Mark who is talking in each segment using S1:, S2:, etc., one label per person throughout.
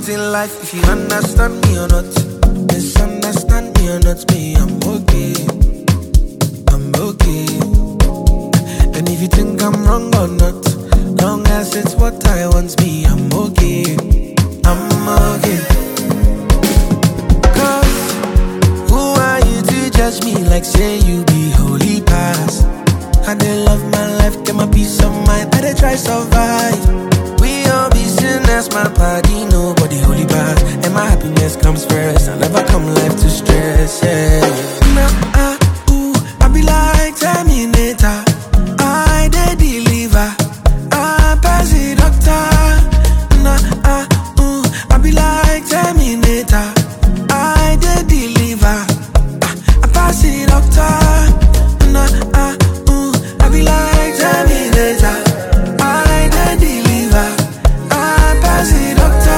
S1: things in life, if you understand me or not. Misunderstand me or not, me, I'm okay. I'm okay. And if you think I'm wrong or not, long as it's what I want, me, I'm okay. I'm okay. Cause who are you to judge me like say you be holy past? I dey love my life, get my peace of mind, I dey try survive. We all be sinners, my body, nobody holy bad. And my happiness comes first, I never come life to stress, yeah. I be like Terminator, I dey deliver, I pass the doctor. I be like Terminator, I dey deliver, I pass the doctor. I be like Terminator, I dey deliver, I pass the doctor.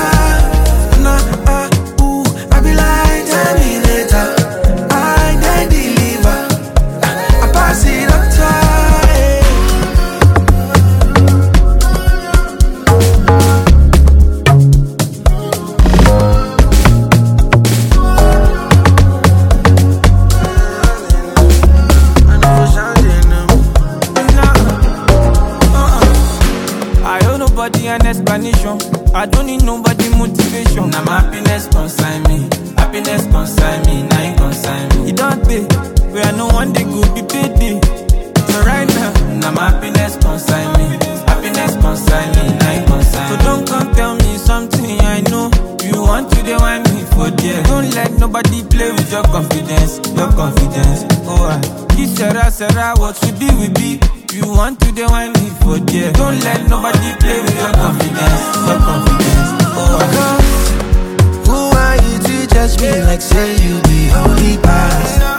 S1: I be like Terminator, I dey deliver, I pass the doctor.
S2: I owe nobody an explanation. I don't need nobody motivation.
S3: Now my happiness consign me. Happiness consign me. Now you consign me.
S2: You don't pay, where no one day go be payday. So right now,
S3: My happiness consign me. Happiness consign me. Now you consign
S2: so
S3: me.
S2: don't come tell me something I know. You want to dey whine me for there. Don't let nobody play with your confidence. Your confidence. Oh, this Sarah, what we be. You want to dey whine me for there. Don't let nobody play with your confidence. Your confidence. Oh,
S1: Cause who are you to judge me like say you be holy past?